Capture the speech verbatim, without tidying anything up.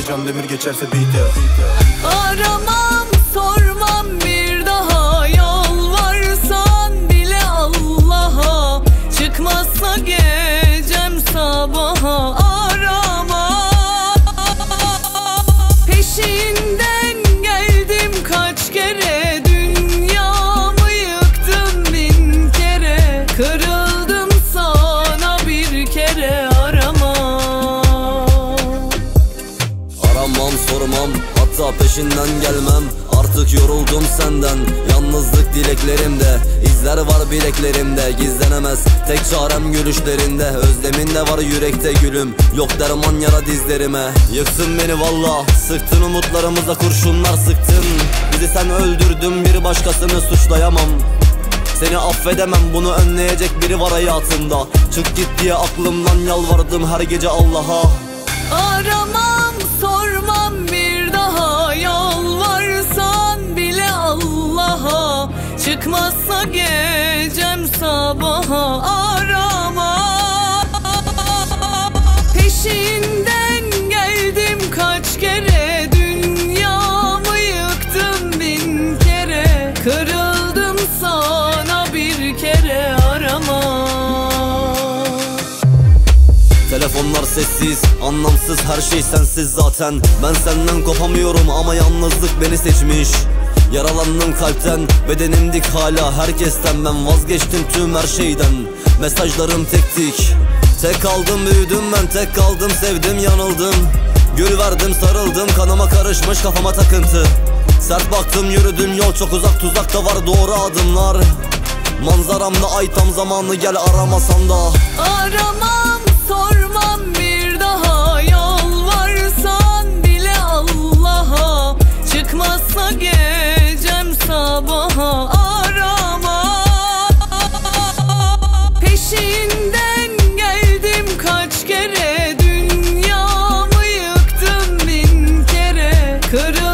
Can Demir geçerse beat'e. Aramam sormam bir daha, yalvarsan bile Allah'a. Çıkmazsa gecem sabaha arama. Peşinden geldim kaç kere, dünyamı yıktım bin kere. Kırıldım sana bir kere, arama. Aramam sormam, hatta peşinden gelmem. Artık yoruldum senden, yalnızlık dileklerimde. İzler var bileklerimde, gizlenemez tek çarem gülüşlerinde. Özlemin de var yürekte gülüm, yok derman yara dizlerime. Yıktın beni valla, sıktın umutlarımıza kurşunlar sıktın. Bizi sen öldürdün, bir başkasını suçlayamam. Seni affedemem, bunu önleyecek biri var hayatımda. Çık git diye aklımdan yalvardım her gece Allah'a. Aramam sormam bir daha, yalvarsan bile Allah'a. Çıkmazsa gecem sabaha arama. Peşinden geldim kaç kere, dünyamı yıktım bin kere. Kırıldım sana bir kere, arama. Telefonlar sessiz, anlamsız, her şey sensiz zaten. Ben senden kopamıyorum ama yalnızlık beni seçmiş. Yaralandım kalpten, bedenim dik hala herkesten. Ben vazgeçtim tüm her şeyden, mesajlarım tek tik. Tek kaldım büyüdüm ben, tek kaldım sevdim yanıldım. Gül verdim sarıldım, kanıma karışmış kafama takıntı. Sert baktım yürüdüm yol çok uzak, tuzakta var doğru adımlar. Manzaramda ay tam zamanı, gel aramasan da. Aramam sormam bir daha, yalvarsan bile Allah'a. Çıkmazsa gecem sabaha arama. Peşinden geldim kaç kere, dünyamı yıktım bin kere. Kırıldım